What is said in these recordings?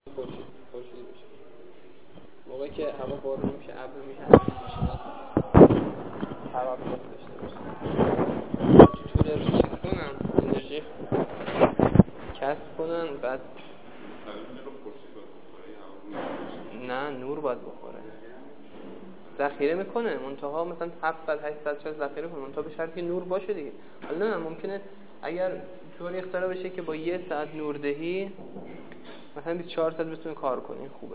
خورشیدی بشه. موقعی که هوا بارون میشه، ابر میشه، هوا داشته باشه. چطور رو چیز کنن، انرژی کسب کنن، بعد نه نور باید بخوره، ذخیره میکنه منتها مثلا 700-800 شاید ذخیره کنه منتها به شرطی نور باشه دیگه. حالا نه ممکنه اگر طوری اختراع بشه که با 1 ساعت نوردهی مثلا 24 ساعت بتونه کار کنه، خوبه.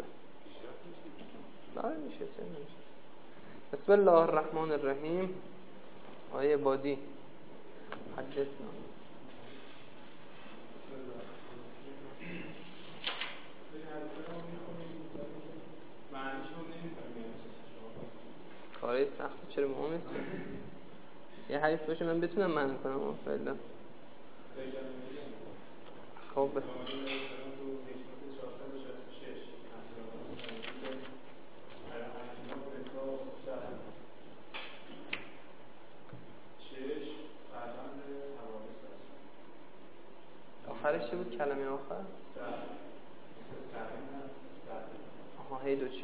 میشه چه نمیشه. بسم الله الرحمن الرحیم. آیه بادی حدثنا. کاری سخت چرا مهم نیست؟ یه حدیث باشه من بتونم معنی کنم فعلا. خب آخرش چی بود کلمه آخر؟ آها هی دو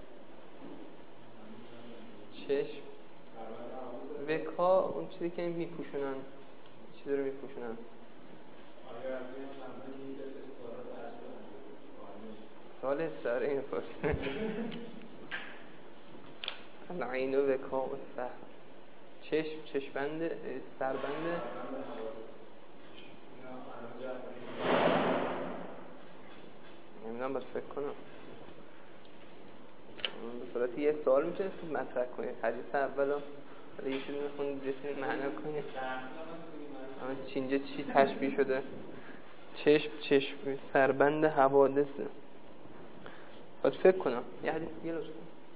چشم وکا اون چیزی که میپوشونن، چیزی رو میپوشونن. سال سر این فرس العین و وکا و سهر. چشمبند، سربند. نمیدونم باید فکر کنم. به صورت یه سوال میتونید مطرح کنید. حدیث اولا حالا یه چیزی میخونید بسید معنا کنید. اینجا چی تشبیه شده؟ چشم سربند حوادثه. باید فکر کنم. یه حدیث دیگه لطفا.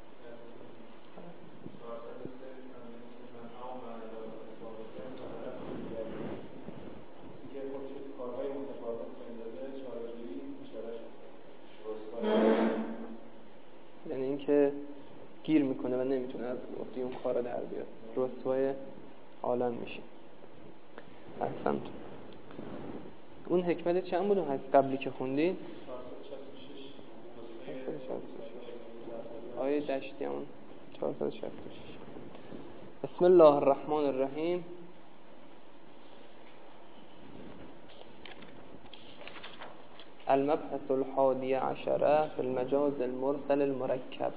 یعنی اینکه گیر میکنه و نمیتونه از افتی اون کارا در بیاد، رسوای عالم میشه. احسنت. اون حکمت چند بود اون قبلی که خوندید؟ 466 آیه دشتی همون 466. بسم الله الرحمن الرحیم. المبحث الحادی عشره في المجاز المرسل المرکب.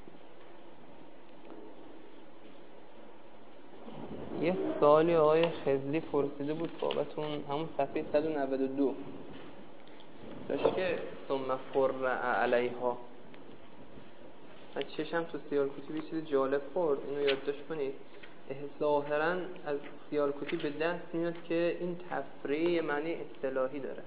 یه سوالی آقای خضری پرسیده بود بابتون همون صفحه 192 داشت که ثم فرع علیها. من چشم تو سیالکوتی به چیز جالب خورد، اینو یادداشت کنید. ظاهراً از سیالکوتی به دست میاد که این تفریع معنی اصطلاحی داره،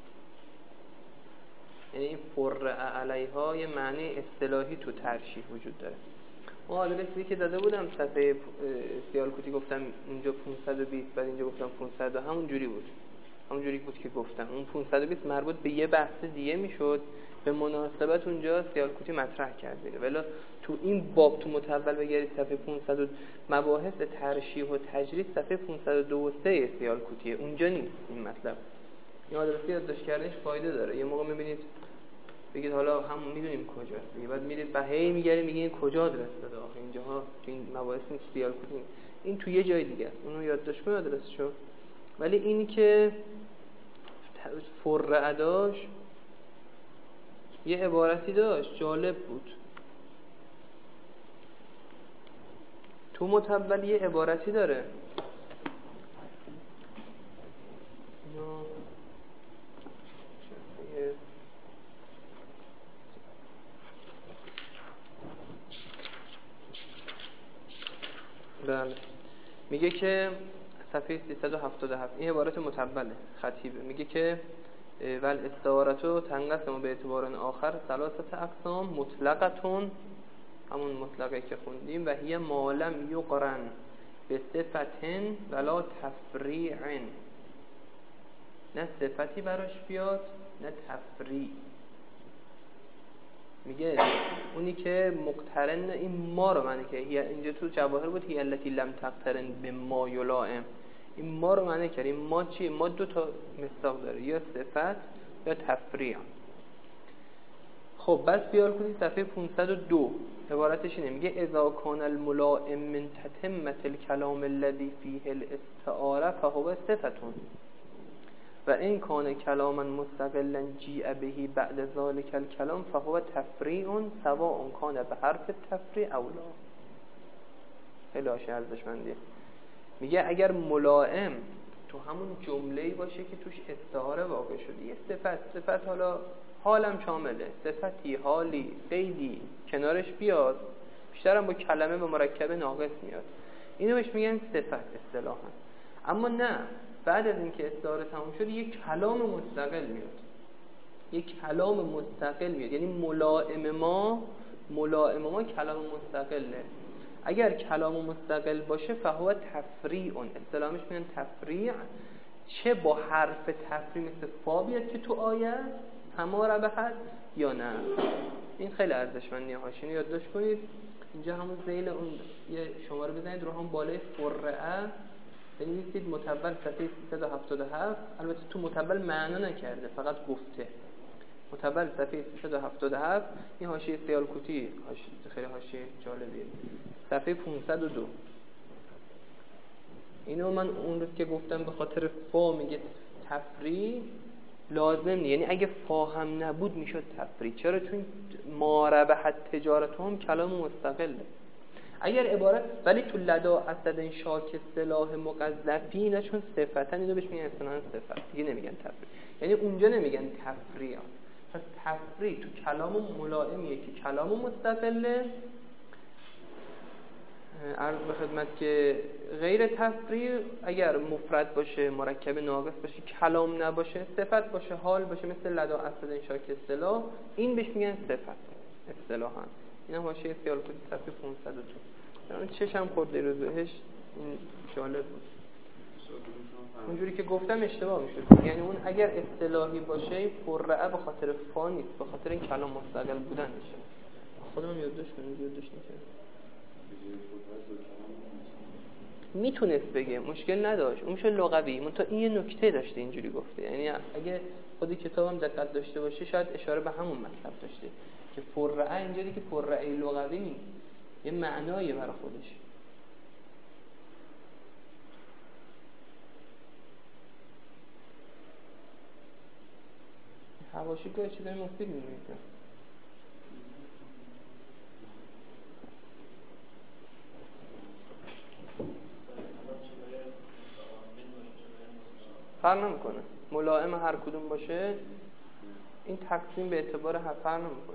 یعنی این فرع علیها یه معنی اصطلاحی تو ترشیح وجود داره. اون آدرسی که داده بودم صفحه سیالکوتی گفتم اینجا 520 بعد اینجا گفتم 500 همون جوری بود، همون جوری بود که گفتم. اون 520 مربوط به یه بحث دیگه میشد، به مناسبت اونجا سیالکوتی مطرح کرده. ولی تو این باب تو متول بگیرید صفحه 500 مباحث ترشیح و تجریح صفحه 502 و 3 سیالکوتیه، اونجا نیست این مطلب. این آدرسی یادداشت کردنش فایده داره. یه موقع میبینید بگید حالا هم میدونیم کجاست دیگه، بعد میرید بهایی میگردید میگین کجا آدرس داده آخه اینجاها تو این مباحث نیست سیالکوتی، این تو یه جای دیگه است، اونو یادداشت کن آدرسشو. ولی اینی که فرع داشت یه عبارتی داشت جالب بود، تو متول یه عبارتی داره بله، میگه که صفحه 377 این عبارت متوله خطیبه، میگه که ول استعارتو تنقسم به اعتبار آخر ثلاثه اقسام مطلقتون، همون مطلقه که خوندیم، و هی ما لم یقرن به صفتن ولا تفریعن، نه صفتی براش بیاد نه تفریع. میگه اونی که مقترن این ما رو معنی که اینجا تو جواهر بود هی التی لم تقترن به ما یلائم، این ما رو معنی کرد. این ما چیه؟ ما دو تا مصداق داره، یا صفت یا تفریع. خب بس بیار کنید صفحه 502 عبارتش اینه، میگه اذا کان الملائم من تتمة الكلام الذي فيه الاستعاره فهو صفة و این کان کلاما مستقلا جیء به بعد ذلك الكلام فهو تفریع سواء کان به حرف تفریع او لا. خیلی ارزشمندیه. میگه اگر ملائم تو همون جمله‌ای باشه که توش استعاره واقع شده، یه صفت حالا حالم شامله، صفتی، حالی، قیدی کنارش بیاد، بیشتر هم با کلمه به مرکب ناقص میاد، اینو بهش میگن صفت اصطلاحا. اما نه، بعد از اینکه استعاره تموم شد یک کلام مستقل میاد، یک کلام مستقل میاد، یعنی ملائم ما کلام مستقله. اگر کلام مستقل باشه فهو تفریع، اصطلاحش میگن تفریع، چه با حرف تفریع مثل فا بیاد که تو آیه همارا به حد یا نه. این خیلی ارزشمندیه، هاشینو یادداشت کنید. اینجا همون ذیل اون یه شماره بزنید رو هم بالای فرعه بنویسید متول صفحه 377. البته تو متول معنا نکرده، فقط گفته متول صفحه 377. این حاشیه سیالکوتی خیلی حاشیه جالبیه، صفحه 502. اینو من اون روز که گفتم به خاطر فا میگه تفریع لازم، یعنی اگه فا هم نبود میشد تفریع. چرا؟ چون ما ربحت تجارتهم کلام مستقله. اگر عبارت ولی تو لدا اسد شاک اصطلاح مقذفی نه، چون صفتن اینو بهش میگن اصطلاحا صفت، دیگه نمیگن تفریع، یعنی اونجا نمیگن تفریع. پس تفریع تو کلام ملائمیه که کلام مستقله. عرض به خدمت که غیر تفریع اگر مفرد باشه، مرکب ناقص باشه، کلام نباشه، صفت باشه، حال باشه، مثل لدا اسد شاک اصطلاح، این بهش میگن صفت اصطلاحا. اینا حاشیه سیالکوتی صفحه 502. من چشم خورده رو بهش، این جالب بود. اونجوری که گفتم اشتباه میشد، یعنی اون اگر اصطلاحی باشه فرعه به خاطر فا نیست، به خاطر این کلام مستقل بودنشه. خودم یادداشت کنم، یادداشت نکردم. میتونست بگه، مشکل نداشت، اون میشه لغوی، منتها این یه نکته داشته اینجوری گفته. یعنی اگه خودی کتابم دقت داشته باشه شاید اشاره به همون مطلب داشته که فرعه اینجا دیگه فرعه لغوی نیست، یه معنایی برای خودش. حواشی که چیزای مفید می‌نویسه. فرق نمیکنه، ملائم هر کدوم باشه این تقسیم به اعتبار فرق نمیکنه.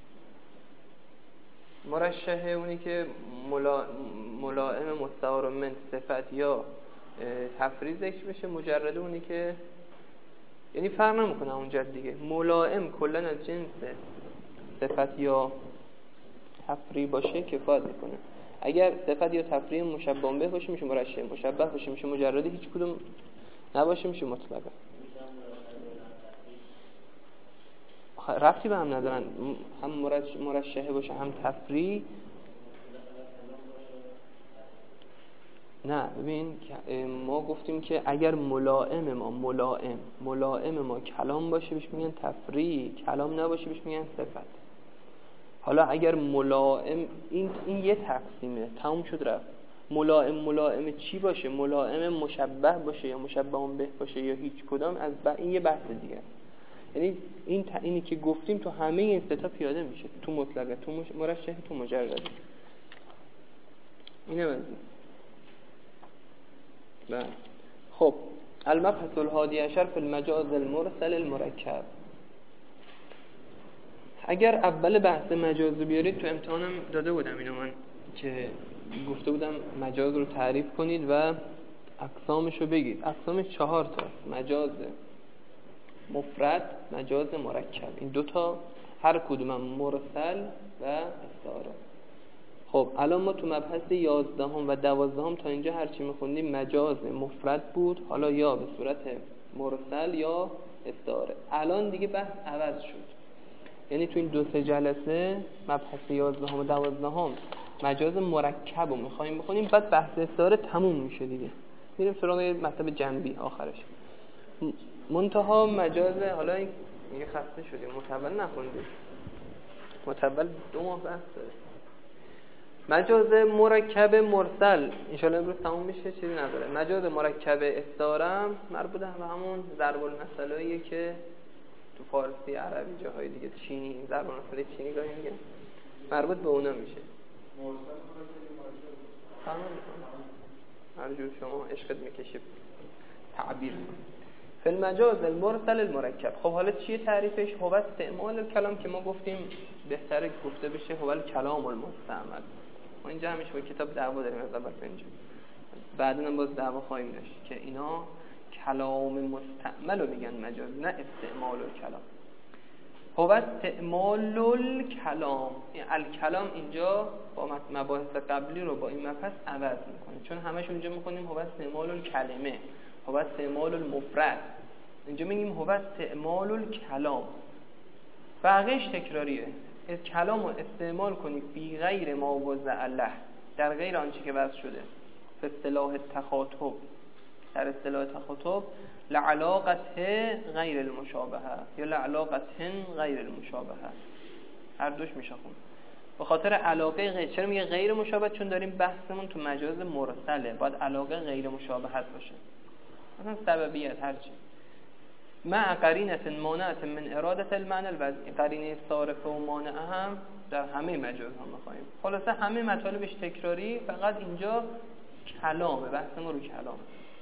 مرشحه اونی که ملائم مستعار من صفت یا تفریع ذکر بشه، مجرده اونی که یعنی فرق نمیکنه اونجا دیگه. ملائم کلا از جنس صفت یا تفریع باشه کفایت میکنه. اگر صفت یا تفریع مشبه به باشه میشه مرشحه، مشبه باشه میشه مجرده، هیچ کدوم نباشه میشه مطلقه. ربطی به هم ندارن، هم مرشحه باشه هم تفریع. نه ببین ما گفتیم که اگر ملائم ما کلام باشه بهش میگن تفریع، کلام نباشه بهش میگن صفت. حالا اگر ملائم این یه تقسیمه، تموم شد رفت. ملائم چی باشه؟ ملائم مشبه باشه یا مشبه به باشه یا هیچ کدام از این یه بحث دیگه. یعنی اینی که گفتیم تو همه این سه تا پیاده میشه، تو مطلقه، تو مرشحه، تو مجرده. اینه وضعیت. بله. خب المبحث الحادی عشر فی المجاز المرسل المرکب. اگر اول بحث مجاز بیارید تو امتحانم داده بودم اینو من که گفته بودم مجاز رو تعریف کنید و اقسامش رو بگید. اقسامش 4 تا: مجاز مفرد، مجاز مرکب. این دوتا هر کدوم هم مرسل و استعاره. خب الان ما تو مبحث 11 و 12 تا اینجا هرچی میخوندیم مجاز مفرد بود، حالا یا به صورت مرسل یا استعاره. الان دیگه بحث عوض شد، یعنی تو این 2-3 جلسه مبحث 11 و 12 مجاز مرکب رو میخوایم بخونیم، بعد بحث استعاره تموم میشه دیگه، میریم سراغ مطلب جنبی آخرش. منتها مجاز، حالا این خسته شدیم متول نخوندیم، متول 2 ماه بحث داره. مجاز مرکب مرسل انشالله امروز تموم میشه، چیزی نداره. مجاز مرکب استعارم مربوط به همون ضرب المثلاییه که تو فارسی، عربی، جاهای دیگه، چینی، ضرب المثل چینی گاهی میگن، مربوط به اونا میشه. هر جور شما عشقت میکشه تعبیر کن. فی المجاز المرسل المرکب. خب حالا چیه تعریفش؟ هو استعمال الکلام که ما گفتیم بهتره گفته بشه هو الکلام المستعمل. ما اینجا همیشه با کتاب دعوا داریم از اول تا اینجا، بعدا هم باز دعوا خواهیم داشت که اینا کلام مستعمل رو میگن مجاز، نه استعمال الکلام. هو استعمال الکلام، این الکلام اینجا با مباحث قبلی رو با این مبحث عوض میکنه، چون همش اونجا میکنیم هو استعمال الکلمه، هو استعمال المفرد، اینجا میگیم هو استعمال الکلام. بقیش تکراریه. کلام رو استعمال کنی فی غیر ما وضع له، در غیر آنچه که وضع شده، به اصطلاح تخاطب، در اصطلاح تخاطب، لعلاقت غیر المشابهه یا لعلاقت غیر المشابهه، هر دوش میشه خون. به خاطر علاقه غیر. چرا میگه غیر مشابه؟ چون داریم بحثمون تو مجاز مرسله، باید علاقه غیر مشابهت باشه، مثلا سببیت هرچی. مع قرینه مانعه من اراده المعنى الوضعی. قرینه صارفه و مانعه هم در همه مجاز هم میخوایم. خلاصه همه مطالبش تکراری، فقط اینجا کلامه، بحث ما رو کلام.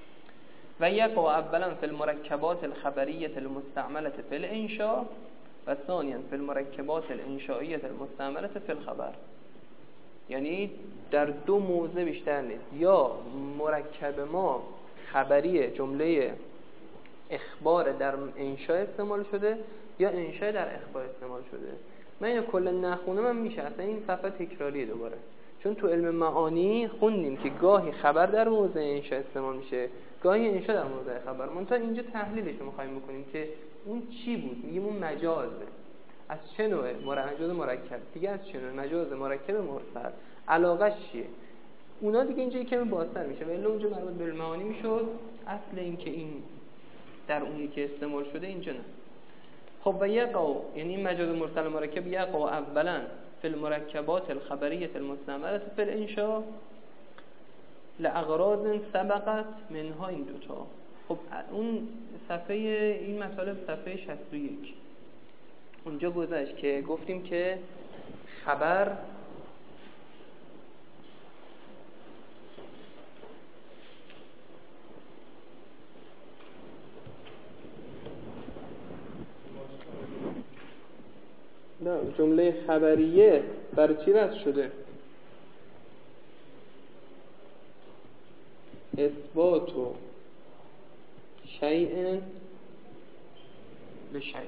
و یقع اولا فی المرکبات الخبریه المستعمله فی الانشاء و ثانیا فی المرکبات الانشائیه المستعمله فی الخبر. یعنی در دو موضع بیشتر نیست، یا مرکب ما خبریه، جمله اخبار در انشاء استعمال شده، یا انشاء در اخبار استعمال شده. من اینو کلا نخونم هم میشه، اصلا این صفحه تکراریه دوباره، چون تو علم معانی خوندیم که گاهی خبر در موضع انشاء استعمال میشه، گاهی انشاء در موضع خبر. منتها اینجا تحلیلش رو می‌خوایم بکنیم که اون چی بود. میگیم اون مجازه. از چه نوعه؟ مجاز مرکب. دیگه از چه نوعه؟ مجاز مرکب مرسل. علاقش چیه؟ اونا دیگه اینجا کمی بازتر میشه، ولی اونجا مربوط به المعانی میشد. اصل این که این در اونی که استعمال شده اینجا نه. خب و یقع، یعنی مجاز مرسل مرکب یقع اولا فی المرکبات الخبریه المستعمله فی الانشاء لاغراض سبقت منها این دوتا. خب اون صفحه، این مطالب صفحه 61 اونجا گذشت که گفتیم که خبر نه، جمله خبریه برای چی وضع شده؟ اثبات و شیء به شیء.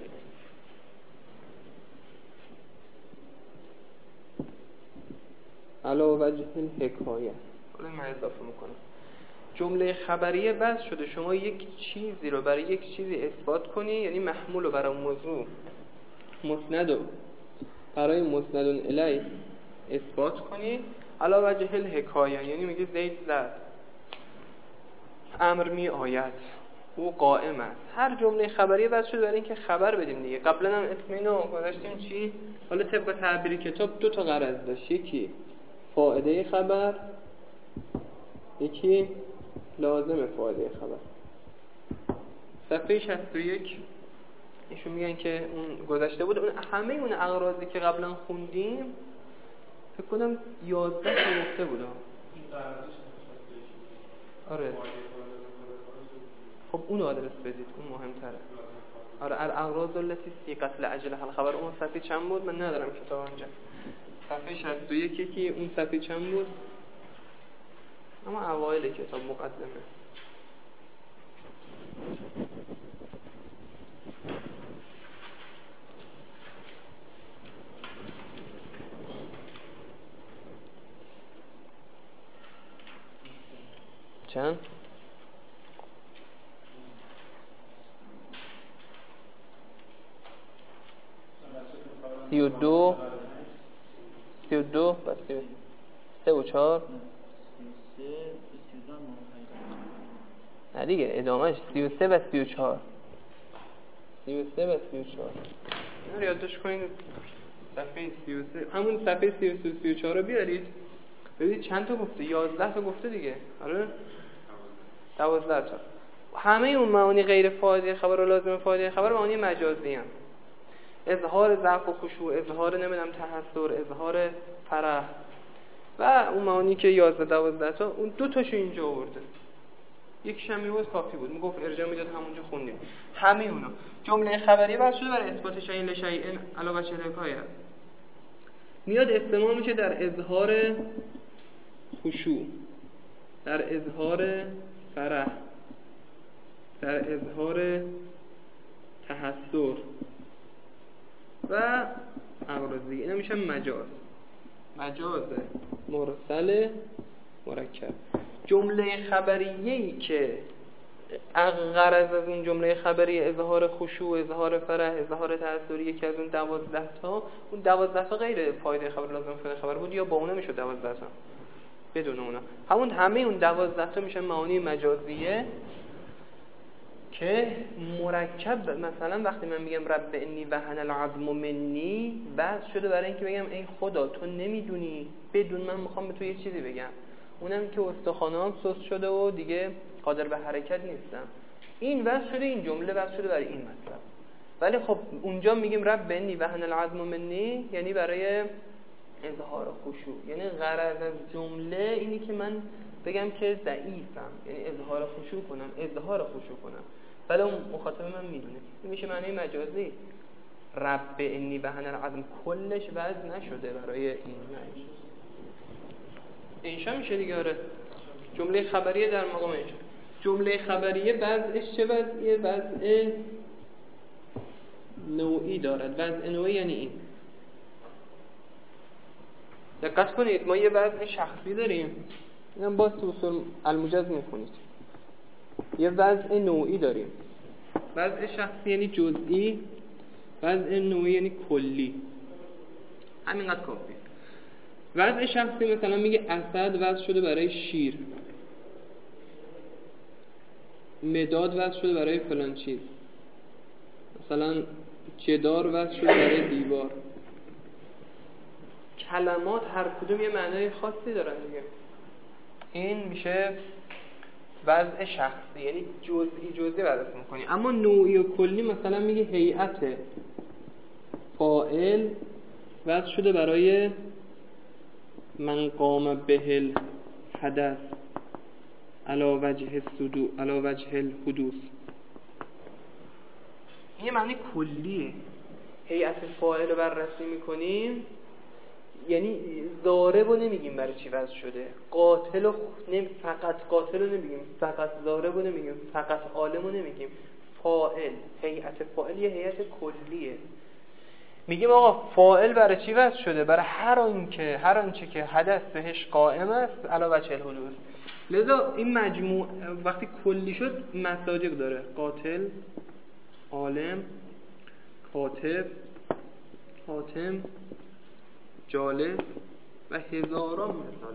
علا وجه الحکایه. حالا من اضافه میکنم. جمله خبریه وضع شده، شما یک چیزی رو برای یک چیزی اثبات کنی، یعنی محمول رو برای موضوع مسند برای مسند الیه اثبات کنی. علا وجه الحکایه، یعنی میگه زید زد، امر می آید، او قائم است. هر جمله خبریه وضع شده برای اینکه خبر بدیم دیگه. قبلا هم اسم اینو گذاشتیم چی؟ حالا طبق تعبیر کتاب دو تا غرض داشت، یکی فائده خبر، یکی لازم فائده خبر. صفحه 61 ایشون میگن که اون گذشته بود، اون همه اون اغراضی که قبلا خوندیم فکر کنم 11 تا گفته بود. آره خب اون آدرس بدید، اون مهمتره. آره الاغراض التي سیقت لاجلها الخبر. اون صفحه چند بود؟ من ندارم کتاب اونجا. صفحه 61 که اون صفحه چند بود؟ اما اوایل کتاب مقدمه. چند؟ سی و دو بس 3 و 4 نه دیگه ادامهش 33 و 34 33 و 34 اینا رو یادداشت کنین صفحه 33 همون صفحه 33 34 رو بیارید ببینید چند تا گفته 11 تا گفته دیگه. آره 12 تا. همه اون معانی غیر فاعل خبر و لازم فاعل خبر معانی مجازی ان. اظهار ضعف و خشوع، اظهار نمیدونم تحسر، اظهار فرح و اون معانی که 11 12 تا اون دو تاشو اینجا آورده. یک شمیوز کافی بود. میگفت ارجاع میداد همونجا خوندیم. همه اونا جمله خبری بس شده برای اثبات شیء لشیء علاوه بر حکایه میاد استعمال میشه در اظهار خشوع، در اظهار فرح، در اظهار تحسر و اغراضی. اینا میشن مجاز مرسل مرکب. جمله خبریه‌ای که غرض از اون جمله خبری اظهار خشوع، اظهار فرح، اظهار تأثیر یکی از اون 12 تا، اون 12 تا غیر فایده خبر لازم فایده خبر بود یا با اون میشد 12 تا بدون اونا. همه اون 12 تا میشن معانی مجازیه که مرکب. مثلا وقتی من میگم رب انی وهن العظم منی، بس شده برای اینکه بگم ای خدا تو نمیدونی، بدون من میخوام به تو یه چیزی بگم، اونم که استخوانام سست شده و دیگه قادر به حرکت نیستم. این واسه شده، این جمله واسه شده برای این مطلب. ولی خب اونجا میگیم رب انی وهن العظم منی یعنی برای اظهار خشوع، یعنی غرض از جمله اینی که من بگم که ضعیفم، یعنی اظهار خشوع کنم. ولی اون مخاطب من میدونه. این میشه معنی مجازی. رب انی وهن العظم کلش وزن نشده برای این معنی. انشا میشه دیگه. آره جمله خبریه در مقام انشا. جمله خبریه وضعش چه وضعیه؟ وضع نوعی دارد. وضع نوعی یعنی این. دقت کنید ما یه وضع شخصی داریم، اینم باز تو اصول الموجز میخونید. یه وضع نوعی داریم. وضع شخصی یعنی جزئی، وضع نوعی یعنی کلی. همینقدر کافیه. وضع شخصی مثلا میگه اسد وضع شده برای شیر، مداد وضع شده برای فلان چیز، مثلا جدار وضع شده برای دیوار. کلمات هر کدوم یه معنای خاصی دارن دیگه. این میشه وضع شخصی، یعنی جزئی وضع میکنی. اما نوعی و کلی مثلا میگه هیئت فاعل وضع شده برای من قام به الحدث علی وجه الحدوث. این یه معنی کلیه. هیئت فاعل رو بررسی میکنیم یعنی ضارب رو نمیگیم برای چی وضع شده، قاتل رو فقط قاتل رو نمیگیم، فقط ضارب رو نمیگیم، فقط عالم رو نمیگیم. فاعل، هیئت فاعل یه هیئت کلیه. میگیم آقا فاعل برای چی وضع شده؟ برای هر آنچه که حدث بهش قائم است علی وجه الحدوث. لذا این مجموع وقتی کلی شد مصادیق داره: قاتل، عالم، کاتب، حاتم، جالس و هزاران مثال.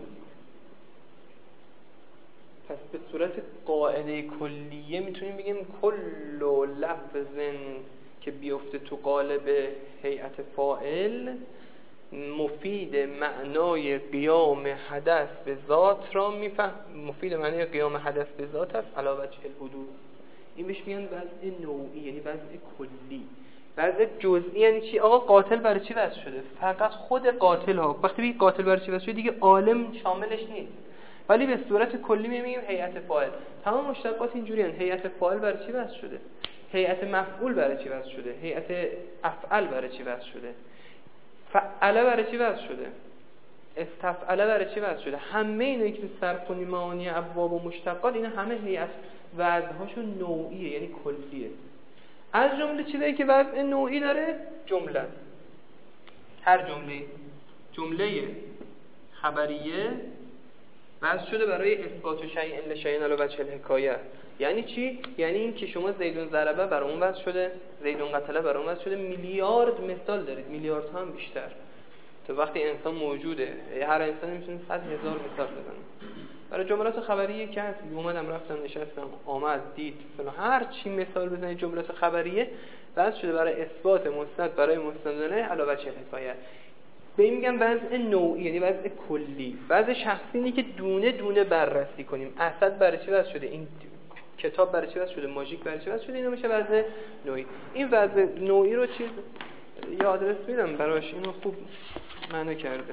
پس به صورت قاعده کلیه میتونیم بگیم کل لفظ که بیفته تو قالب هیئت فاعل مفید معنای قیام حدث به ذات را مفید معنای قیام حدث به ذات است علی وجه الحدوث. این بهش میگن وضع نوعی، یعنی وضع کلی. وضع جزئی یعنی چی؟ آقا قاتل برای چی وضع شده؟ فقط خود قاتل ها. وقتی بگی قاتل برای چی وضع شده دیگه عالم شاملش نیست، ولی به صورت کلی میگیم هیئت فاعل. تمام مشتقات اینجوری ان. هیئت فاعل برای چی وضع شده؟ هیئت مفعول برای چی وضع شده؟ هیئت افعل برای چی وضع شده؟ فعل برای چی وضع شده؟ استفعل برای چی وضع شده؟ همه اینا که صرف کنیم معانی ابواب و مشتقات، اینا همه هیئت وضعهاشون نوعیه، یعنی کلیه. از جمله چیزایی که وضع نوعی داره جمله. هر جمله خبریه وضع شده برای اثبات شیء لشیء علی وجه الحکایه. یعنی چی؟ یعنی این که شما زیدون ضربه برای اون وضع شده، زیدون قتله برای اون وضع شده. میلیارد مثال دارید، میلیارد هم بیشتر. تو وقتی انسان موجوده، هر انسانی میتونه 100,000 مثال بزنه. برای جملات خبریه که هست، اومدم رفتم نشستم آمد دید فلان، هر چی مثال بزنید جملات خبریه وضع شده برای اثبات مستند برای مستندانه علاوه چه حکایت. به این میگن وضع نوعی، یعنی وضع کلی. وضع شخصی اینه که دونه دونه بررسی کنیم. اسد برای چی وضع شده، این کتاب برای چی وضع شده، ماژیک برای چی وضع شده، اینا میشه وضع نوعی. این وضع نوعی رو چیز یا آدرس میدم براش، اینو خوب معنی کرده.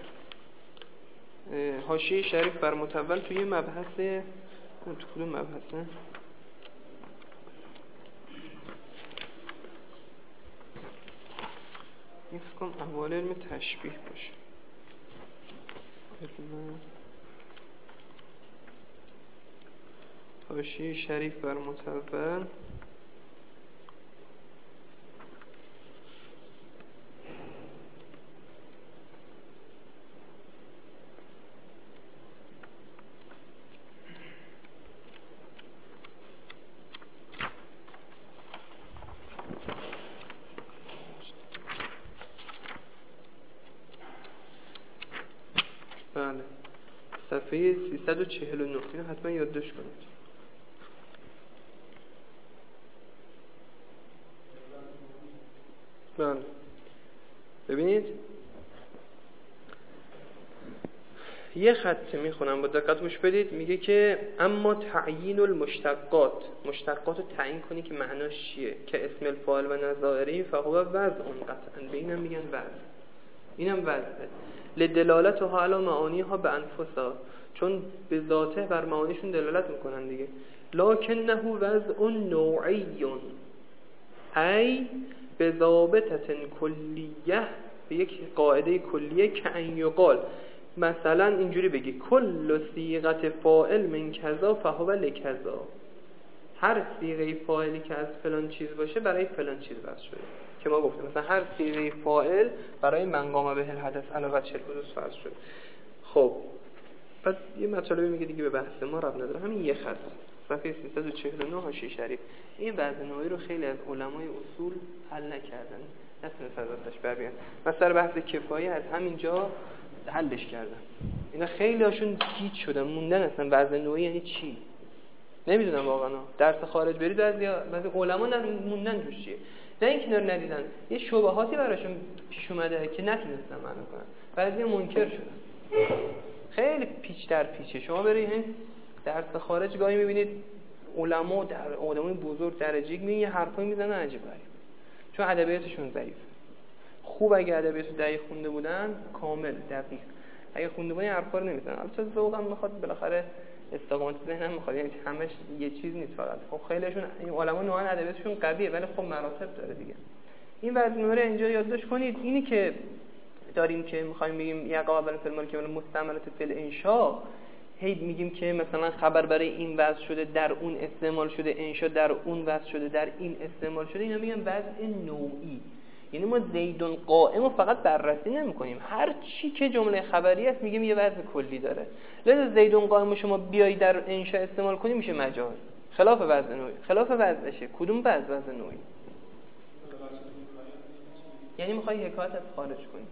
حاشیه شریف بر متول توی مبحث، تو کدوم مبحثه؟ این فکر کنم احوال علم تشبیه باشه. حاشیه شریف بر متول صفحه 349 اینو حتما یادداشت کنید. بله ببینید یه خط میخونم با دقت گوش بدید. میگه که اما تعیین المشتقات، مشتقات رو تعیین کنی که معناش چیه، که اسم الفاعل و نظائری فهو وضع قطعا، به اینم میگن وضع، اینم وضعه. لدلالتها علی معانیها به انفسها، چون به ذاته بر معانیشون دلالت میکنن دیگه. لکنه وضع نوعی ای به ضابطه کلیه، به یک قاعده کلیه که ان یقال، مثلا اینجوری بگی کل صیغه فاعل من کذا فهو لکذا، هر صیغه فاعلی که از فلان چیز باشه برای فلان چیز وضع شده. که ما گفتیم مثلا هر صیغه فاعل برای من قام به الحدث علاوه چه حدوث وضع شده. خب بعد یه مطالبی میگه دیگه به بحث ما ربط نداره، همین یه خط صفحه 349 حاشیه شریف. این وضع نوعی رو خیلی از علمای اصول حل نکردن، نتونستن ازش بر بیان. مثلا بحث کفایه از همینجا حلش کردن. اینا خیلی هاشون گیج شدن، موندن اصلا وضع نوعی یعنی چی نمیدونم واقعا. درس خارج برید بعضی علما موندن توش چیه، نه اینکه اینا رو ندیدن، یه شبهاتی براشون پیش اومده که نتونستن معنا کنن، بعضی منکر شدن. خیلی پیچ در پیچه. شما برید این درس خارج گاهی میبینید علما در آدمای بزرگ درجه میگن یه حرفایی میزنن عجیب غریب، چون ادبیاتشون ضعیف. خوب اگه ادبیات دقیق خونده بودن، کامل دقیق اگه خونده بودن حرفا رو نمیزنن. البته ذوقم میخواد بالاخره، استقامت ذهنم میخواد، یعنی همش یه چیز نیست فقط. خب خیلیشون این علما نوعا ادبیاتشون قویه ولی خب مراتب داره دیگه. این وضع نوعی اینجا یادداشت کنید. اینی که داریم که میخوایم بگیم یقع اول فیلم که مستعملات فی الانشاء، هی میگیم که مثلا خبر برای این وضع شده در اون استعمال شده، انشاء در اون وضع شده در این استعمال شده، اینا میگن وضع نوعی. یعنی ما زیدون قائم رو فقط بررسی نمی‌کنیم، هر چی که جمله خبری است میگیم یه وضع کلی داره. لذا زیدون قائم رو شما بیای در انشاء استعمال کنی میشه مجاز، خلاف وضع نوعی. خلاف وضعشه. کدوم وضع نوعی؟ یعنی میخوای حکایت از خارج کنی.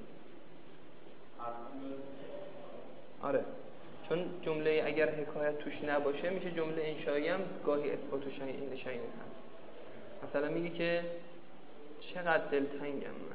آره، چون جمله اگر حکایت توش نباشه میشه جمله انشایی هم گاهی اثبات و شیء هست. مثلا میگه که چقدر دلتنگم من.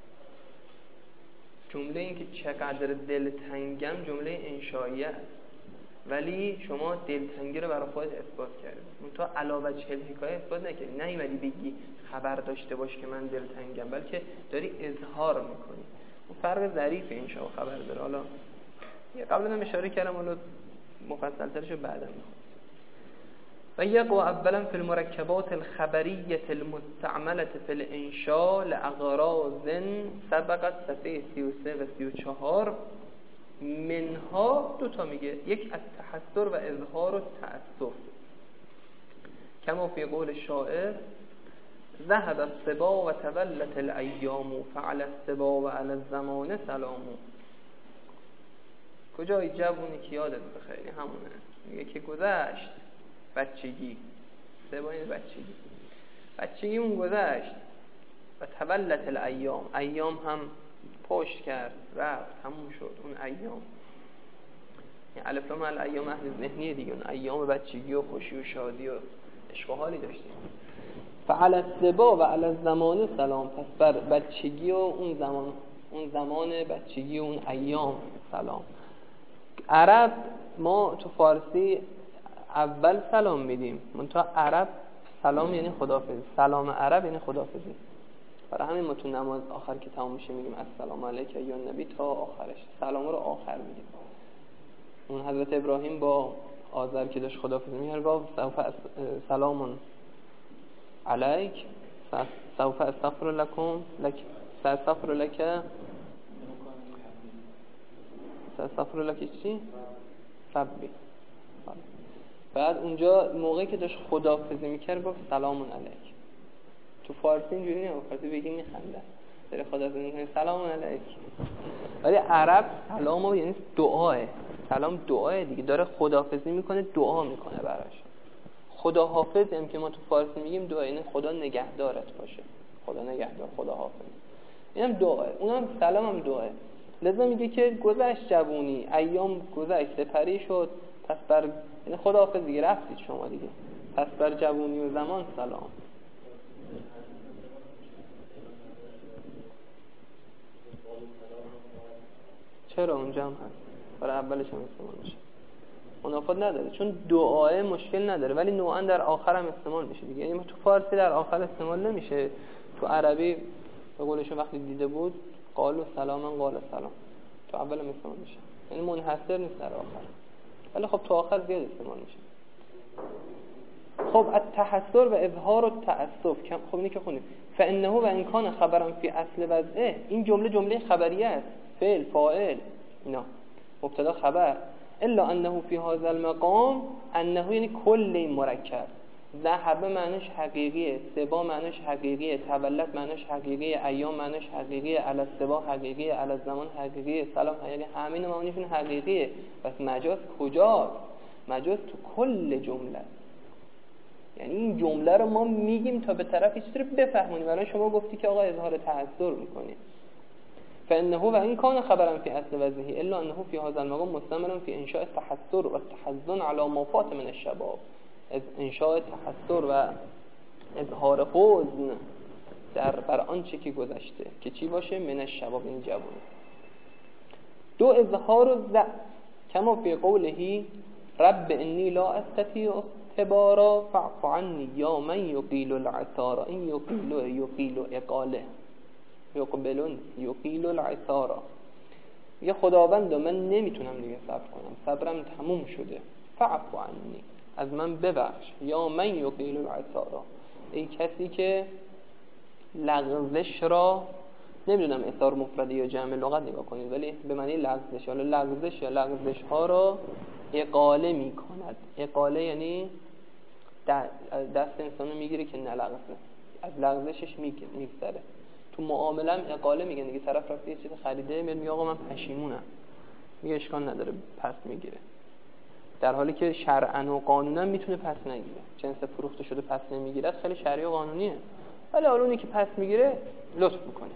جمله این که چقدر دلتنگم جمله انشایی است، ولی شما دلتنگی رو برای خودت اثبات کردی. تو علاوه چه حکایت اثبات نکردی، نه ولی بگی خبر داشته باش که من دلتنگم، بلکه داری اظهار میکنی. اون فرق ظریف انشا و خبر داره. حالا قبلا هم اشاره کردم، حالا مفصل‌ترش رو بعدا میخوام. و یقع اولا فی المرکبات الخبریه المستعمله فی الانشاء لاغراض سبقت صفحه 33 و 34 منها دو تا میگه، یک از تحسر و اظهار و تأسف، کما فی قول شاعر ذهب الصبا و تولت الایام فعلى الصبا و علی الزمان سلام. کجای جوونی که یادت بخیری همونه، میگه که گذشت بچگی، صبا این بچگی اون گذشت و تولت الایام، ایام هم پشت کرد رفت تموم شد. اون ایام یعنی الف لام الایام اهل ذهنیه دیگه، اون ایام بچگی و خوشی و شادی و عشق و حالی داشتیم. فعلی الصبا و علی الزمان سلام، پس بر بچگی و اون زمان بچگی و اون ایام سلام. عرب ما تو فارسی اول سلام میدیم، منتها عرب سلام یعنی خداحافظی، سلام عرب یعنی خداحافظی. برای همین ما تو نماز آخر که تمام میشه میگیم السلام علیک یا نبی تا آخرش، سلام رو آخر میگیم. اون حضرت ابراهیم با آذر که داشت خداحافظی می‌کرد گفت سلام علیک سوف استغفر لکم استغفر لک چی؟ ربی. بعد اونجا موقعی که داشت خداحافظی می‌کرد گفت سلام علیک. تو فارسی اینجوری نه، فارسی بگی میخنده داره خداحافظی می‌کنه سلام علیک. ولی عرب سلام یعنی دعاه، سلام دعاه دیگه، داره خداحافظی میکنه دعا میکنه براش. خداحافظ هم که ما تو فارسی میگیم دعا، یعنی خدا نگهدارت باشه، خدا نگهدار، خدا حافظ. اینم دعاه، اونم سلام هم دعاه. لذا میگه که گذشت جوونی، ایام گذشت سپری شد، پس بر یعنی خداحافظ دیگه، رفتید شما دیگه، پس بر جوونی و زمان سلام. چرا اونجا هم هست، برای اولش هم استعمال میشه، منافات نداره، چون دعای مشکل نداره، ولی نوعا در آخر هم استعمال میشه دیگه. یعنی تو فارسی در آخر استعمال نمیشه، تو عربی به قولشون وقتی دیده بود قالوا سلاما قال سلام، تو اول هم استعمال میشه، یعنی منحصر نیست در آخر، ولی خب تو آخر زیاد استعمال میشه. خب التحسر و اظهار التأسف، خب اینی که خونیم فانه و ان کان خبرا فی اصل وضعه، این جمله خبریه است، فعل فاعل اینا مبتدا خبر، الا انه فی هذا المقام، انه یعنی کل این مرکب، ذهب معنیش حقیقیه، سبا معنیش حقیقیه، تولد معنیش حقیقیه، ایام معنیش حقیقیه، علی السبا حقیقیه، علی الزمان حقیقیه، سلام حقیقیه، همین معنیشون حقیقیه. پس مجاز کجاست؟ مجاز تو کل جمله. یعنی این جمله رو ما میگیم تا به طرف یه چیزی رو بفهمونیم. الان شما گفتی که آقا اظهار تحسر میکنی، فانه و این کان خبرا فی اصل وضعه الا انه فی هذا المقام مستمر فی انشاء التحسر و التحزن علی ما فات من الشباب، انشاء تحسر و اظهار حزن بر آنچه که گذشته که چی باشه، من الشباب این جوان. دو اظهار الضعف کما فی قوله رب انی لا استطیع استبارا فاعف عنی یا من یقیل العثار، این یقیل اقاله، یقبلون یقیل العثار، یه خداوند من نمیتونم دیگه صبر کنم، صبرم تموم شده، فاعف عنی از من ببخش، یا من یقیل العثار، ای کسی که لغزش را، نمیدونم اثار مفرده یا جمع لغت نگاه کنید ولی به معنی لغزش، حالا لغزش یا لغزش ها را اقاله میکند. اقاله یعنی دست انسانو میگیره که نلغزه، از لغزشش میگذره. تو معامله هم اقاله میگن دیگه، طرف رفته یه چیز خریده میگه آقا من پشیمونم، میگه اشکال نداره پس میگیره، در حالی که شرعاً و قانوناً میتونه پس نگیره. جنس فروخته شده پس نمیگیره خیلی شرعی و قانونیه، ولی اونی که پس میگیره لطف میکنه.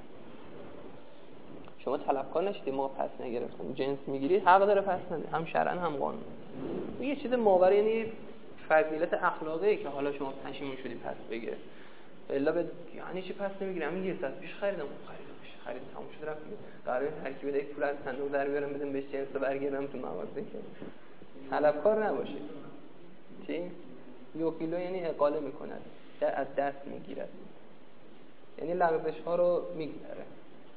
شما طلبکار نشید ما پس نگرفتیم، جنس میگیرید حق داره پس نده، هم شرعاً هم قانون. یه چیز ماوراء، یعنی فضیلت اخلاقی که حالا شما پشیمون شدی پس بگیره، الا به یعنی چی پس نمیگیرم، همین یه ساعت پیش خریدم تموم شد رفت، قراره ترکیب ده پول از صندوق در بیارم بدم بهش جنس رو برگردم تو مغازه که طلبکار نباشه. چی؟ یوکیلو یعنی اقاله میکند، از دست میگیرد، یعنی لغزش ها رو میگذره.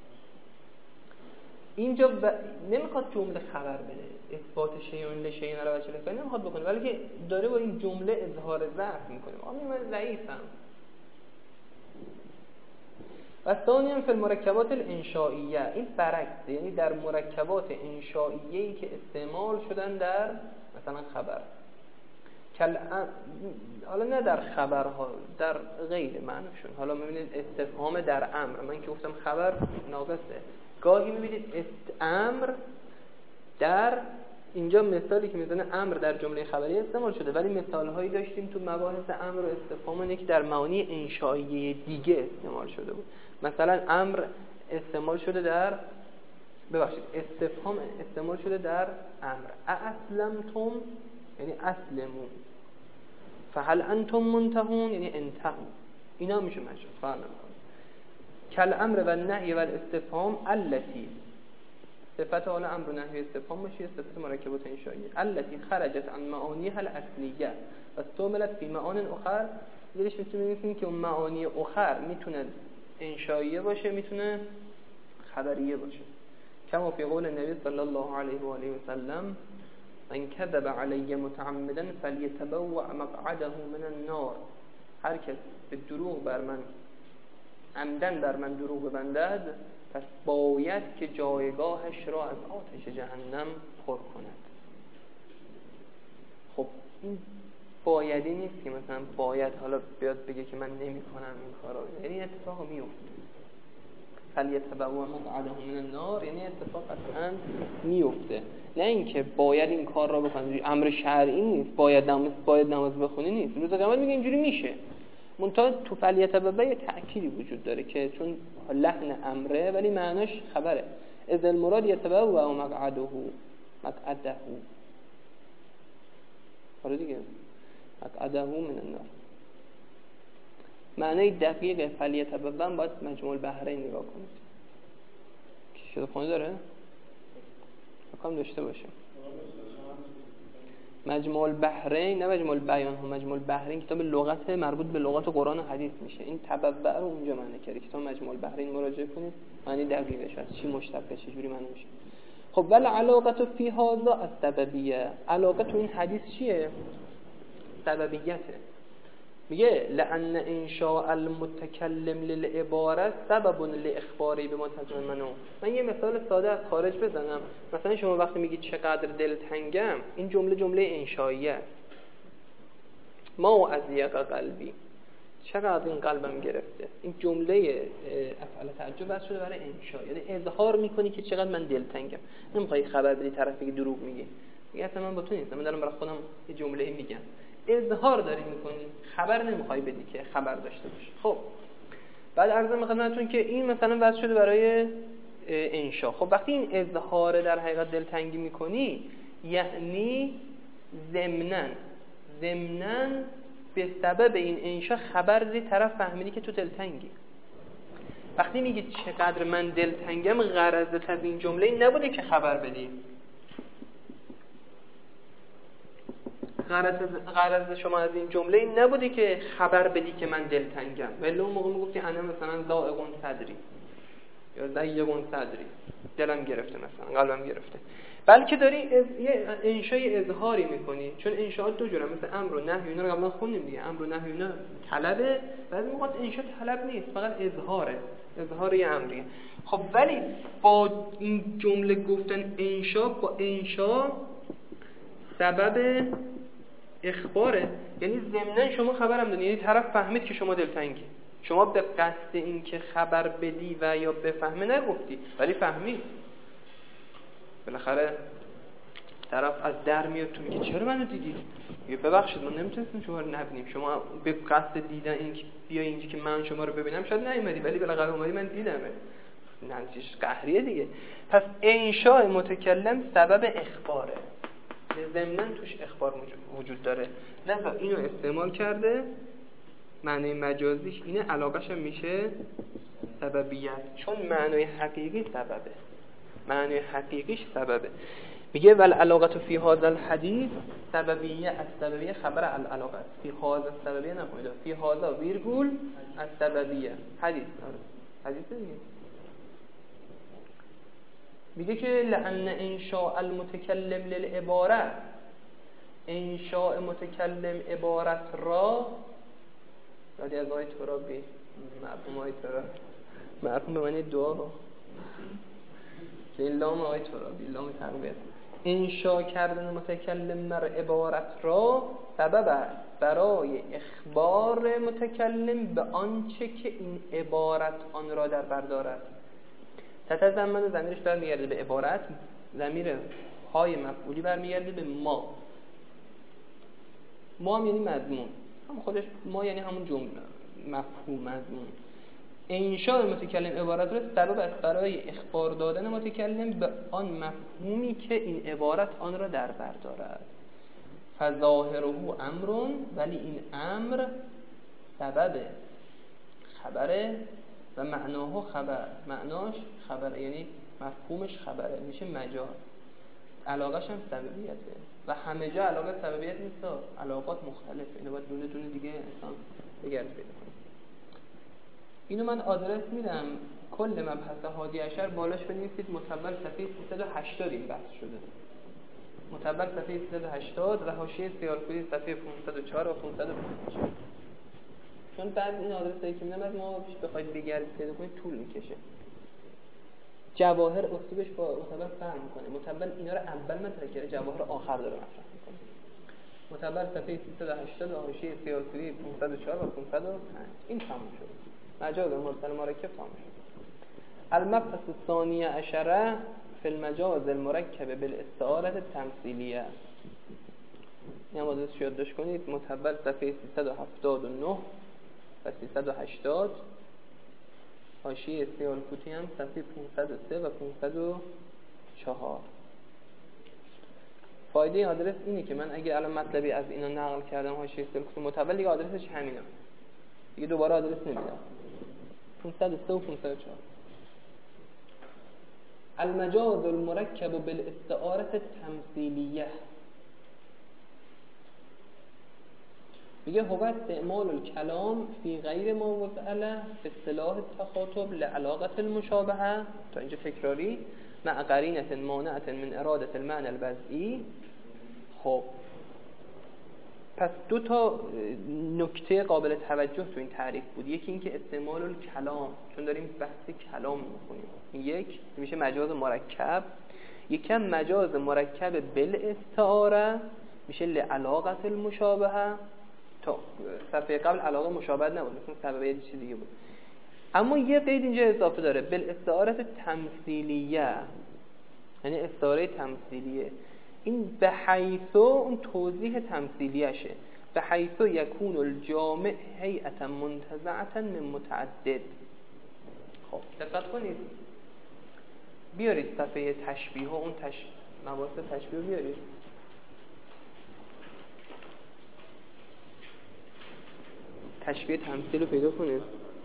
اینجا نمیخواد جمله خبر بده، اثبات شیء لشیء علی وجه الاثبات نمیخواد بکنه، ولی که داره با این جمله اظهار ضعف میکنه، من ضعیفم. و ثانیاً فی المرکبات الانشائیه، این برعکس، یعنی در مرکبات انشائیه‌ای که استعمال شدن در مثلا خبر، حالا نه در خبرها، در غیر معنیشون. حالا میبینید استفهام در امر، من که گفتم خبر ناقصه، گاهی میبینید امر در اینجا مثالی که میزنه امر در جمله خبری استعمال شده، ولی مثالهایی داشتیم تو مباحث امر و استفهام که در معانی انشائیه دیگه استعمال شده بود. مثلا امر استعمال شده در ببخشید استفهام استعمال شده در امر. اسلمتم یعنی اسلمو، فهل انتم منتهون یعنی انتهوا، اینا میشه مجاز. فرق نمیکنه. کل امر و نهی و استفهام التی، صفت حال امر و نهی استفهام باشه، صفت مرکبات انشائیه. التی خرجت عن معانیها الاصلیه و استعملت فی معان اخر. یعنیش میتونیم که اون معانی اخر میتونه انشائیه باشه، میتونه خبریه باشه. کما فی قول نبی صلی الله علیه و آله و سلم من کذب علی متعمدا فلیتبوأ مقعده من النار. هر کس به دروغ بر من عمدن بر من دروغ ببندد، پس باید که جایگاهش را از آتش جهنم پر کند. خب این بایدی نیست که مثلا باید حالا بیاد بگه که من نمی کنم این کارا، یعنی اتفاق میفته. فلیتبوأ مقعده من النار یعنی اتفاق اصلا میفته، نه اینکه باید این کار را بکنی. امر شرعی نیست، باید نماز بخونی نیست. روز قیامت میگه اینجوری میشه. منتها تو فلیتبوأ یه تأکیدی وجود داره که چون لحن امره ولی معناش خبره. اذ المراد یتبوأ مقعده آره دیگه، مقعده من النار. معنی دقیق فلیتبوأ باید مجموع البحرین نگاه کنید. کتابخونه داره؟ بکنم داشته باشه. مجموع البحرین، نه مجموع البیان ها، مجموع البحرین کتاب لغت مربوط به لغات قرآن و حدیث میشه. این تبوأ رو اونجا معنی کرده. کتاب مجموع البحرین مراجعه کنید، معنی دقیقش هست، چی مشتقه چه جوری معنی میشه. خب ولی علاقه فی هذا السببیه، علاقه تو این حدیث چیه؟ سببیته. میگه لأن انشاء المتکلم للعبارت سبب لاخباری بما تضمنه. من یه مثال ساده از خارج بزنم. مثلا شما وقتی میگید چقدر دلتنگم، این جمله انشائیه است. ما اضیق قلبی، چقدر این قلبم گرفته. این جمله افعال تعجب بس شده برای انشاء، یعنی اظهار میکنی که چقدر من دلتنگم. نمیخوای خبر بدی طرف بگه دروغ میگی. میگه اصلا من با تو نیستم، من دارم برای خودم یه جمله میگم. اظهار داری میکنی، خبر نمیخوای بدی که خبر داشته باشی. خب بعد عرض می‌خدمتتون که این مثلا وضع شده برای انشاء. خب وقتی این اظهار در حقیقت دلتنگی میکنی، یعنی ضمناً به سبب این انشاء خبر دادی طرف فهمیدی که تو دلتنگی. وقتی میگی چقدر من دلتنگم، غرضت از این جمله نبوده که خبر بدی. غرض شما از این جمله این نبوده که خبر بدی که من دلتنگم. ولی اون موقع میگفتی انا مثلا ضائق صدری یا ضیق صدری، دلم گرفته، مثلا قلبم گرفته. بلکه داری یه انشای اظهاری میکنی. چون انشاءات دو جوره، مثل امر و نهی، اینا رو قبلا خوندیم دیگه. امر و نهی اینا طلبه، بعضی موقع انشاء طلب نیست، فقط اظهاره، اظهار یه امریه. خب ولی با این جمله گفتن انشاء، با انشاء سبب اخباره، یعنی ضمناً شما خبرم دادی، یعنی طرف فهمید که شما دلتنگی. شما به قصد این که خبر بدی و یا بفهمه نگفتی، ولی فهمید. بالاخره طرف از در میاد، تو میگه چرا منو دیدی؟ میگه ببخشید ما نمیتونستیم شما رو نبینیم، شما به قصد دیدن این که بیا اینجا که من شما رو ببینم شاید نیومدی، ولی بالاخره اومدی من دیدمه. نتیجهش قهریه دیگه. پس انشاء متکلم سبب اخباره، ضمناً توش اخبار وجود داره. لذا اینو استعمال کرده، معنی مجازیش اینه، علاقش هم میشه سببیت، چون معنی حقیقی سببه، معنی حقیقیش سببه. میگه ول علاقه فی هذا الحدیث سببیه، از سببیه خبر العلاقه، فی هذا سببیه نکنید، فی هذا ویرگول از سببیه حدیث دیگه. میگه که لأن انشاء المتکلم للعبارت، انشاء متکلم عبارت را، یادی از آیه ترابی مرحوم آیه ترابی، مرحوم به معنی دعا، که این لام آیه ترابی، لام تربیت. انشاء کردن متکلم مر عبارت را سبب است برای اخبار متکلم به آنچه که این عبارت آن را در بر دارد. تتضمن ضمیرش برمیگرده به عبارت، ضمیر های مفعولی برمیگرده به ما. ما هم یعنی مضمون، هم خودش ما یعنی همون جمله، مفهوم، مضمون. انشاء متکلم عبارت رو سبب است برای اخبار دادن متکلم به آن مفهومی که این عبارت آن را در بر دارد. فظاهره امر، ولی این امر سبب خبره و معناه خبر، معناش خبره، یعنی مفهومش خبره، میشه مجاز. علاقش هم سببیته و همه جا علاقه سببیت نیست، علاقات مختلفه. اینو باید دونه دونه دیگه انسان بگرد پیدا کنه. اینو من آدرس میدم، کل مبحث هادی عشر بالاش بنویسید متول صفحه 380 این بحث شده. متول صفحه 380 و حاشیه سیالکویی صفحه 504 و 505. چون بعد این آدرسایی که میدم از ما بخواید بگردید پیدا کنید طول میکشه. جواهر اسلوبش با متول فرق میکنه. متول اینا رو اول مطرح کرده، جواهر آخر داره مطرح میکنه. متول صفحه 380 و حاشیه سیالکویی 504 و 505. این تموم شد. مجاز مرسل مرکب تمام شد. المبحث الثانی عشره فی المجاز المرکب بالاستعاره التمثیلیه. این هم آدرسش یادداشت کنید. متول صفحه 379 و 380، حاشیه سیالکوتی هم صفحه 503 و 504. فایده این آدرس اینه که من اگه الان مطلبی از اینا نقل کردم حاشیه سیالکوتی متول، دیگه آدرسش همینه، دیگه دوباره آدرس نمیدم. 503 و 504. المجاز المرکب بالاستعاره التمثیلیه، میگه هو استعمال الکلام فی غیر ما وضع له به اصطلاح التخاطب لعلاقه المشابهه، تا اینجا تکراری، مع قرینه مانعه من اراده المعنى الوضعی. خب پس دو تا نکته قابل توجه تو این تعریف بود. یکی این که استعمال الکلام، چون داریم بحث کلام می‌کنیم، یک میشه مجاز مرکب، یکم مجاز مرکب بالاستعاره میشه لعلاقه المشابهه. تا صفحه قبل علاقه مشابهت نبود، مثلا سببیت چیز دیگه بود. اما یه قید اینجا اضافه داره، بالاستعاره تمثیلیه، یعنی استعاره تمثیلیه. این به حیث اون توضیح تمثیلیشه، به حیث یکون الجامع هیئة منتزعة من متعدد. خب دقت کنید، بیارید صفحه تشبیه ها، اون مباحث تشبیه بیارید. تشبیه تمثیل رو پیدا کنید.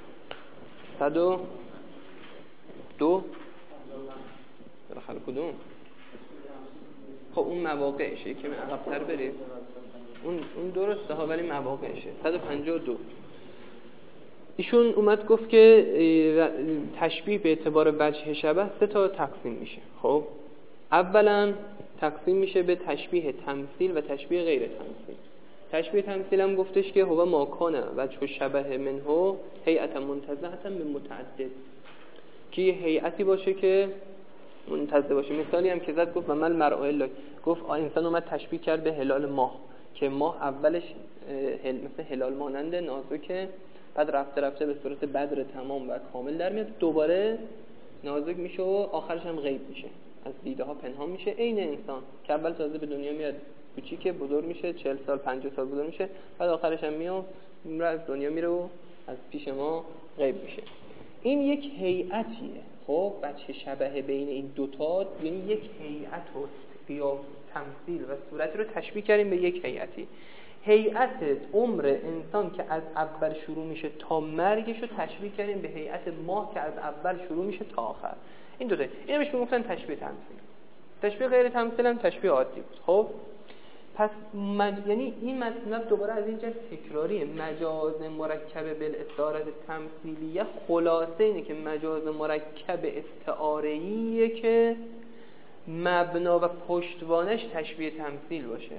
102 بالاخره کدوم؟ خب اون مواقعشه که من عقب‌تر برید، اون درسته ها، ولی مواقعشه. 152 ایشون اومد گفت که تشبیه به اعتبار وجه شبه 3 تا تقسیم میشه. خب اولا تقسیم میشه به تشبیه تمثیل و تشبیه غیر تمثیل. تشبیه تمثیل هم گفتش که هو ما کان وجه شبه منه هیئة منتزعة من متعدد، که یه هیئتی باشه که منتزع باشه. مثالی هم که زد گفت و مل مرء الا، گفت انسان اومد تشبیه کرد به هلال ماه، که ماه اولش مثل هلال ماننده نازکه، بعد رفته رفته به صورت بدر تمام و کامل در میاد، دوباره نازک میشه و آخرش هم غیب میشه، از دیده ها پنهان میشه. عین انسان که اول تازه به دنیا میاد کوچیکه، بزرگ میشه، 40 سال 50 سال بزرگ میشه، بعد آخرش هم میاد از دنیا میره و از پیش ما غیب میشه. این یک هیئتیه. خب بچه شبه بین این دوتا، یعنی یک هیئت و قیاس تمثیل و صورت رو تشبیه کردیم به یک هیئتی. هیئت عمر انسان که از اول شروع میشه تا مرگش رو تشبیه کردیم به هیئت ماه که از اول شروع میشه تا آخر. این دوتا اینو بهش میگفتن تشبیه تمثیل. تشبیه غیر تمثیل هم تشبیه عادی بود. خب پس یعنی این مطلب دوباره از اینجا تکراریه. مجاز مرکب بالاستعاره تمثیلیه خلاصه اینه که مجاز مرکب استعاره‌ایه که مبنا و پشتوانش تشبیه تمثیل باشه.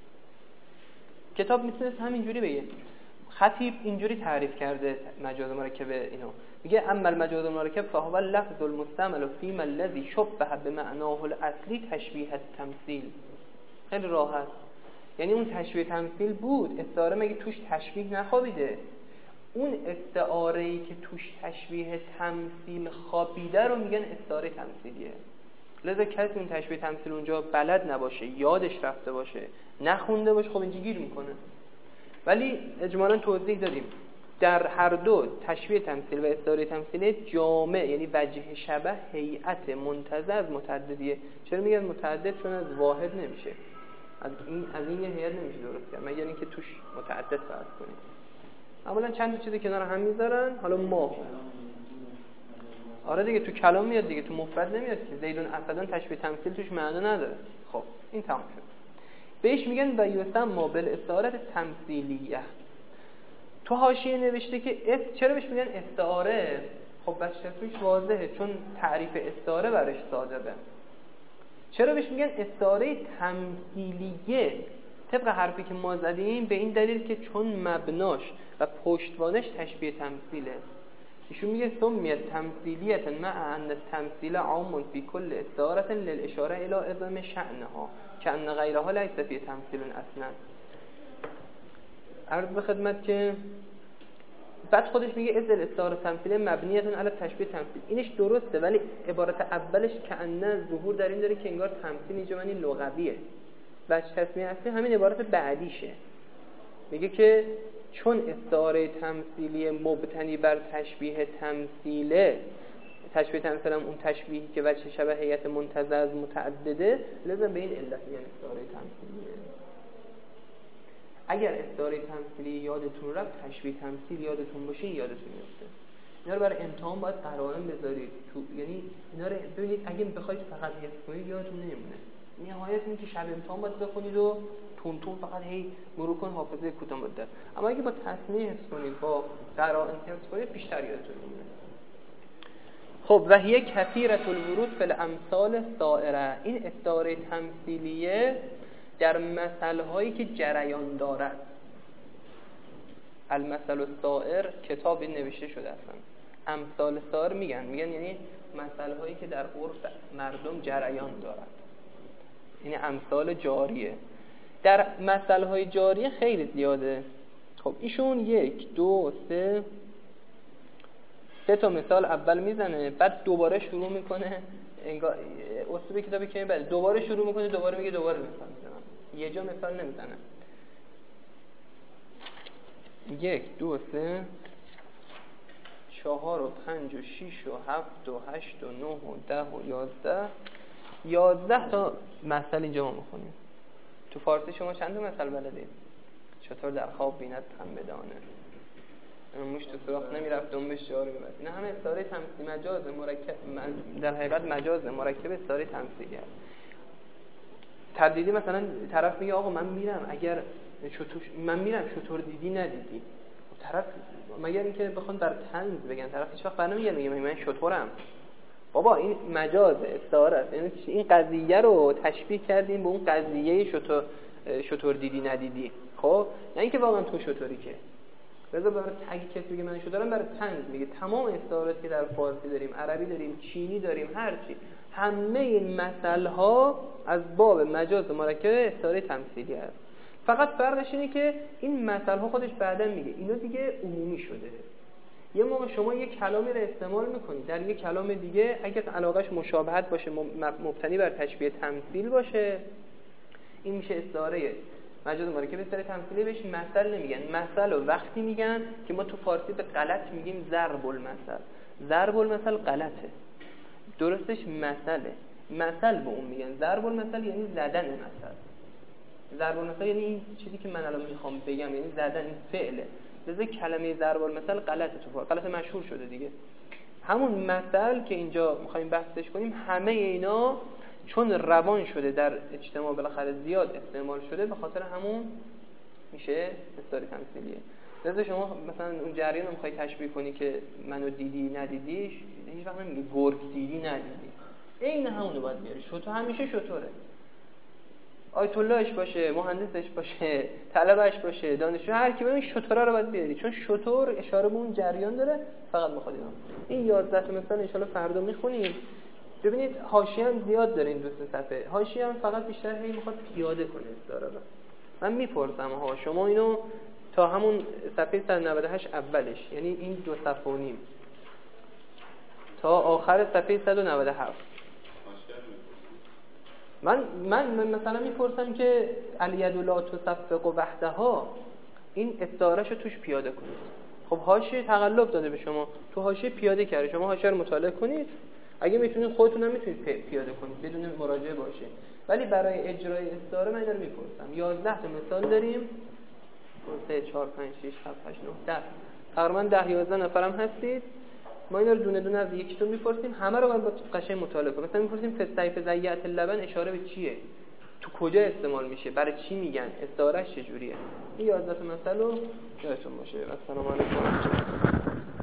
کتاب میتونست همینجوری بگه. خطیب اینجوری تعریف کرده مجاز مرکب اینو، میگه اما المجاز المرکب فهو اللفظ المستعمل فيما الذي شبه بمعناه الاصلی تشبیه التمثیل. خیلی راحت، یعنی اون تشبیه تمثیل بود، استعاره مگه توش تشبیه نخوابیده؟ اون استعاره‌ای که توش تشبیه تمثیل خوابیده رو میگن استعاره تمثیلیه. لذا کسی اون تشبیه تمثیل اونجا بلد نباشه، یادش رفته باشه، نخونده باشه، خب اینجا گیر میکنه. ولی اجمالاً توضیح دادیم. در هر دو تشبیه تمثیل و استعاره تمثیلی جامع، یعنی وجه شبه هیئت منتزع از متعددیه. چرا میگن متعدد؟ چون از واحد نمیشه، از این یه هیئت نمیشه درست کرد مگر اینکه توش متعدد فرض کنیم. اولا چند چیزی کنار هم میذارن. حالا ما آره دیگه تو کلام میاد دیگه، تو مفرد نمیاد که زیدون اسدون تشبیه تمثیل توش معنا نداره. خب این تمام شد. بهش میگن و یسمى بالاستعاره تمثیلیه. تو حاشیه نوشته که چرا بهش میگن استعاره؟ خب بچه‌توش واضحه، چون تعریف استعاره برش صادقه. چرا بهش میگن استعاره تمثیلیه؟ طبق حرفی که ما زدیم به این دلیل که چون مبناش و پشتوانش تشبیه تمثیله. ایشون میگه سمیت تمثیلیه مع ان التمثیل عام فی کل استعاره للاشاره الی عظم شأنها کأن غیرها لیس فی تمثیل اصلا. عرض به خدمت که بعد خودش میگه از الاستعاره تمثیلی مبنیتون علی تشبیه تمثیل. اینش درسته، ولی عبارت اولش کأن ظهور در این داره که انگار تمثیل اینجا معنی لغویه. وجه تسمیه اصلی همین عبارت بعدیشه، میگه که چون استعاره تمثیلی مبتنی بر تشبیه تمثیله، تشبیه تمثیل هم اون تشبیهی که وجه شبه هیئت منتزع از متعدده، لازم به این علت میگن استعاره تمثیلیه. اگر استعاره تمثیلی یادتون رفت، تشبیه تمثیل یادتون باشه، یادتون میفته. اینا رو برای امتحان باید قرائن بذارید تو، یعنی اینا رو ببینید اگه بخواید فقط حفظ کنید یادتون نمیمونه. نهایت این که شب امتحان باید بخونید و تون فقط هی مرور کن حافظه کوتاه مدت. اما اگه با تصمیه حفظ کنید، با قرائن حفظ کنید، بیشتر یادتون میمونه. خب و هی کثیرة الورود فی الامثال سائره. این استعاره تمثیلیه در مثل‌هایی که جریان دارد. المثل السائر کتابی نوشته شده اصلا. امثال سائر میگن یعنی مثل‌هایی که در عرف مردم جریان دارد، یعنی امثال جاریه. در مثل‌های جاریه خیلی زیاده. خب ایشون 1 2 3 تا مثال اول میزنه، بعد دوباره شروع میکنه، انگار اسلوب کتابی که بعد دوباره شروع میکنه، دوباره میگه، دوباره مثال میزنم، یه جا مثال نمیزنه. 1 2 3 4 و 5 و 6 و 7 و 8 و 9 و 10 و 11 تا مثل اینجا ما میخونیم. تو فارسی شما چند تا مثل بلدید؟ چطور در خواب بیند هم بدانه، موش تو سوراخ نمیرفت دنبش جا رو ببست. اینا همه استعاره تمثیلی مجاز مرکب، در حقیقت مجاز مرکب استعاره تمثیلی است. تردیدی مثلا طرف میگه آقا من میرم، اگر من میرم شطور دیدی ندیدی، طرف مگر اینکه بخوان بر طنز بگن، طرف هیچ وقت برنمیگه میگه من شطورم. بابا این مجاز استعاره است، یعنی این قضیه رو تشبیه کردیم به اون قضیه شطور دیدی ندیدی. خب نه اینکه واقعا تو شطوری، که رضا برای اگه کسی بگه من شطورم برای طنز میگه. تمام استعارات که در فارسی داریم، عربی داریم، چینی داریم، هر چی، همه این مثل‌ها از باب مجاز مرکب استعاره تمثیلی است. فقط فرقش اینه که این مثل‌ها خودش بعداً میگه اینا دیگه عمومی شده. یه موقع شما یک کلامی رو استعمال میکنید در یک کلام دیگه، اگه علاقش مشابهت باشه، مبتنی بر تشبیه تمثیل باشه، این میشه استعاره مجاز مرکب استعاره تمثیلی. بهش مثل نمیگن. مثل رو وقتی میگن که ما تو فارسی به غلط میگیم ضرب المثل. ضرب المثل غلطه، درستش مثله. مثل به اون میگن. ضرب المثل یعنی زدن مثل. ضرب المثل یعنی این چیزی که من الان میخوام بگم، یعنی زدن، این فعله. لذا کلمه ضرب المثل غلطه، تو غلط مشهور شده دیگه. همون مثل که اینجا میخوایم بحثش کنیم، همه اینا چون روان شده در اجتماع بالاخره زیاد استعمال شده، به خاطر همون میشه استعاره تمثیلیه. لذا شما مثلا اون جریان رو میخوای تشبیه کنی که منو دیدی ندیدیش، هیچ وقت نمیگی گرگ دیدی ندیدی، این همونو باید بیاری. شطور همیشه شطوره، آیت اللهش باشه، مهندسش باشه، طلبهش باشه، دانشجو، هر کی ببین شطوره رو باید بیاری، چون شطور اشاره به اون جریان داره. فقط میخواد این 11 تا مثلا ان شاء الله فردا میخونیم. ببینید حاشیه هم زیاد داره، این 2 صفحه حاشیه هم فقط بیشتر هی میخواد پیاده کنه استعاره رو. من میپرسم ها شما اینو تا همون صفحه 198 اولش، یعنی این 2 صفحه و نیم تا آخر صفحه 197 من مثلا میپرسم که الید لا تصفق وحدها، این استعارهشو توش پیاده کنید. خب حاشیه تقلب داده به شما، تو حاشیه پیاده کرده، شما حاشیه رو مطالعه کنید، اگه میتونید خودتون هم میتونید پیاده کنید بدون مراجعه باشه. ولی برای اجرای استعاره من اینا رو میپرسم. 11 تا مثال داریم، 3 4 5 6 7 8 9 10 تقریبا 10 11 نفرم هستید. ما اینا رو دونه دونه از یکیتون میپرسیم، همه رو باید قشنگ مطالعه کنیم. مثلا میپرسیم فستایف زیات اللبن اشاره به چیه، تو کجا استعمال میشه، برای چی میگن، استعارهش چجوریه. این 11 تا مثال رو یادتون باشه. السلام علیکم.